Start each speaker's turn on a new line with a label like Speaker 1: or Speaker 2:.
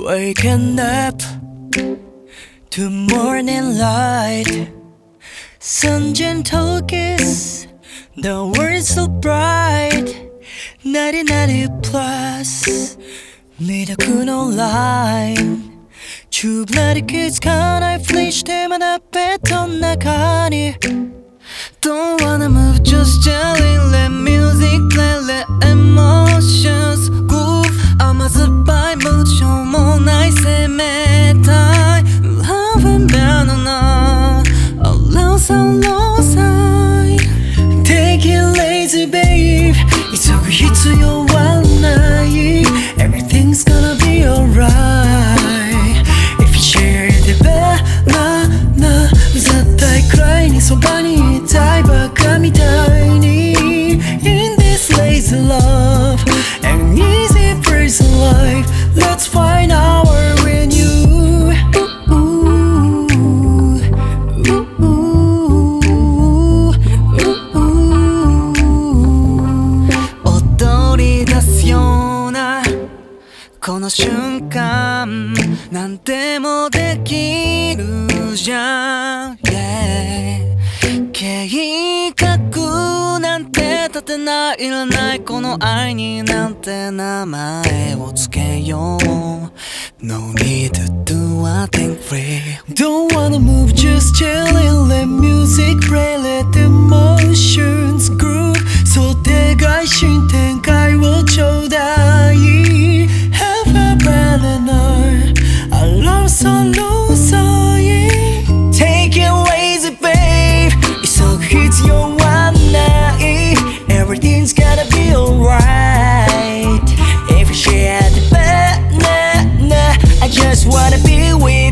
Speaker 1: Waking up to morning light, sun gentle kiss, the world so bright. 나리 plus 미라클 온라인 주변의 kids 가나이 flash 때마다 뱉어나가니. Don't wanna move, just jelly. Let music play, let emotions groove. I'm a by mood, show more nice and meta. Love and banana, a low sound, low side. Take it lazy, babe. It's so good to your one night. Everything's gonna be alright. If you share the bed, nah, without that crying, so funny. In this lazy love and easy prison life, let's find our when you踊り出すようなこの瞬間なんでもできるじゃん、yeah. 計画なんて立てないいらないこの愛になんて名前をつけよう No need to do a thing free Don't wanna move, just chillin' Let music play, let emotions groove 想定外新展開をちょうだい Have a better night I love so low side Take it lazy babe It's your one night Everything's gonna be alright If you share the bed, nah I just wanna be with